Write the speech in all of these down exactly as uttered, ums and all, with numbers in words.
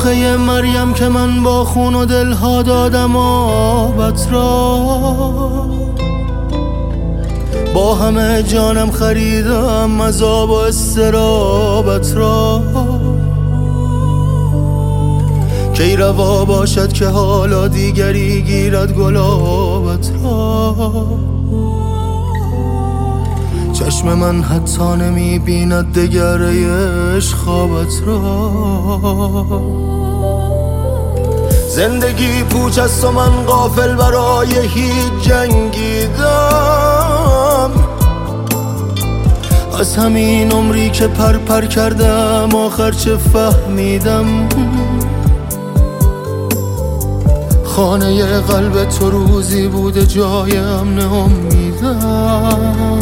شاخه مریم که من با خون و دلها دادم آبت را، با همه جانم خریدم عذاب و استرابت را. کی روا باشد که حالا دیگری گیرد گلابت را، چشم من حتی نمی بیند دگر عشق خوابت را. زندگی پوچ است و من غافل برای هیچ جنگیدم، از همین عمری که پر پر کردم آخر چه فهمیدم. خانه قلب تو روزی بوده جای امن امیدم،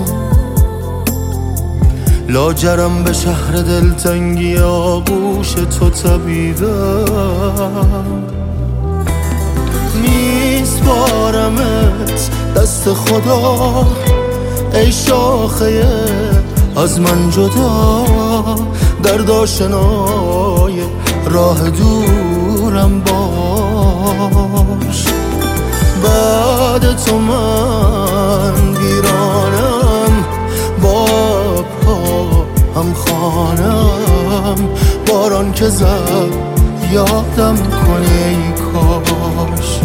لاجرم به شهر دلتنگی آغوش تو تبیدم. میسپارمت دست خدا ای شاخه از من جدا، درد آشنای راه دورم باش. بعد تو من ویرانم، با پا هم خانم، باران که زد یادم کنی ای کاش.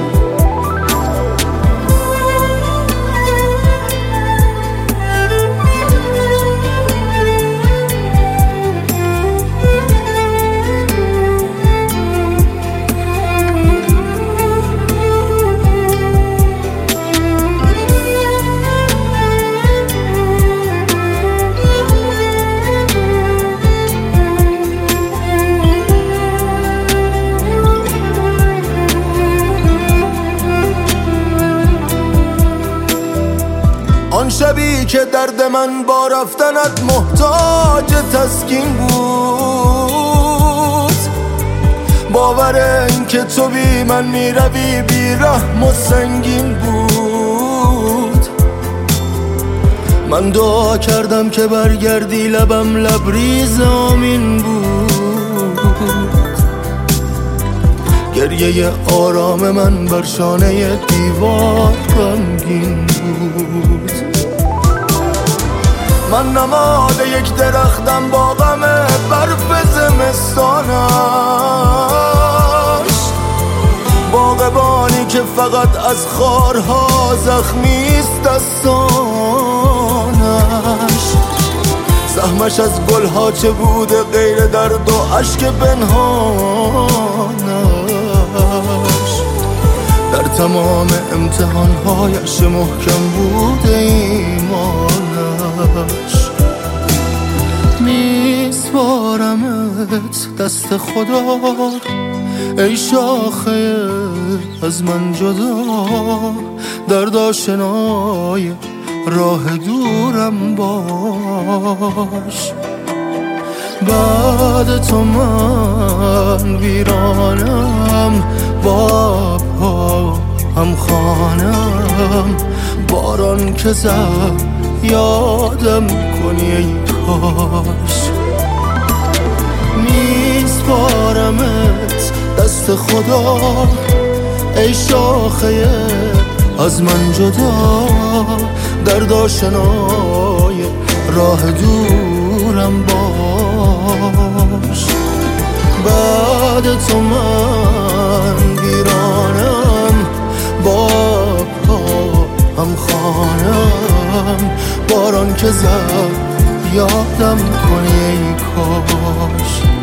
آن شبی که درد من با رفتنت محتاج تسکین بود، باور این که تو بی من می روی بی رحم و سنگین بود. من دعا کردم که برگردی، لبم لبریز آمین بود. گریه آرام من بر شانه دیوار غمگین بود. من نماد یک درختم با غم برف زمستانش، باغبانی که فقط از خارها زخمیست دستانش. زحمش از گلها چه بوده غیر درد و اشک پنهانش، در تمام امتحانهایش محکم بوده ایمانش. میسپارمت دست خدا ای شاخه از من جدا، درد آشنای راه دورم باش. بعد تو من ویرانم، با پا هم خانم، باران که زد یادم کنی ای کاش. میسپارمت دست خدا ای شاخه از من جدا، درد آشنای راه دورم باش. بعد تو من ویرانم، با پا هم خانم، باران که زد یادم کنی ای کاش.